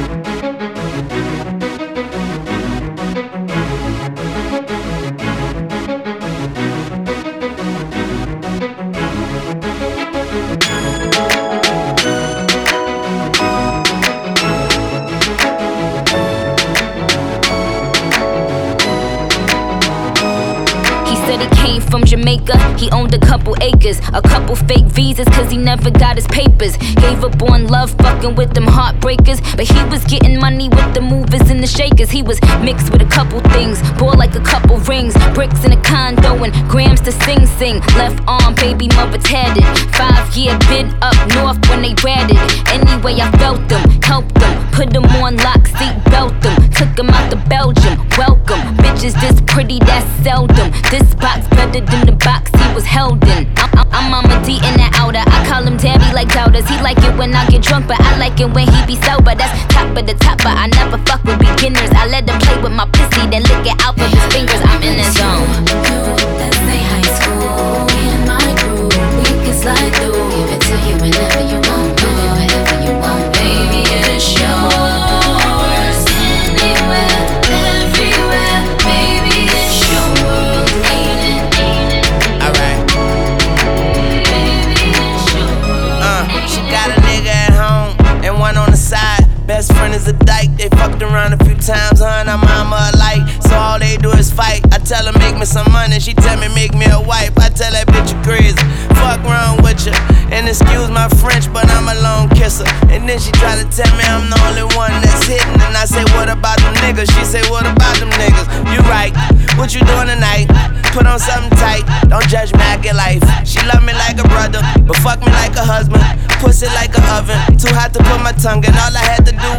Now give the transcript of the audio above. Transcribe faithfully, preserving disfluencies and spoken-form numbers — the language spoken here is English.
From Jamaica, he owned a couple acres, a couple fake visas, cause he never got his papers. Gave up on love, fucking with them heartbreakers, but he was getting money with the movers and the shakers. He was mixed with a couple things, bought like a couple rings, bricks in a condo and grams to sing sing. Left arm, baby mother tatted, five year bid up north when they ratted. Anyway, I felt them, helped them, put them on lock, seat belt them, took them out to Belgium. Welcome, bitches this pretty, that's seldom. This box better than the box he was held in. I'm, I'm, I'm Mama D in that outer. I call him Daddy like doubters. He like it when I get drunk, but I like it when he be sober. That's top of the top, but I never fuck with beginners. I let him play with my pussy, then lick it out with his fingers. I'm in his zone. Let's say high school. Me and my crew, we can slide through. Give it to you whenever you want, do it whenever you want. Baby, it's yours. Anywhere, everywhere. Baby, it's your world. Ain't it? Alright. Uh, she got a nigga at home and one on the side. Best friend is a dyke. They fucked around a few times, her and her mama alike. So all they do is fight. I tell her make me some money, she tell me make me a wife. I tell that bitch you crazy. Fuck wrong with you. And excuse my French, but I'm a lone kisser. And then she try to tell me I'm the only one that's hitting. And I say, what about them niggas? She say, what about them niggas? You right. What you doing tonight? Put on something tight. Don't judge me, I get life. She love me like a brother, but fuck me like a husband. Pussy like a oven. Too hot to put my tongue in. All I had to do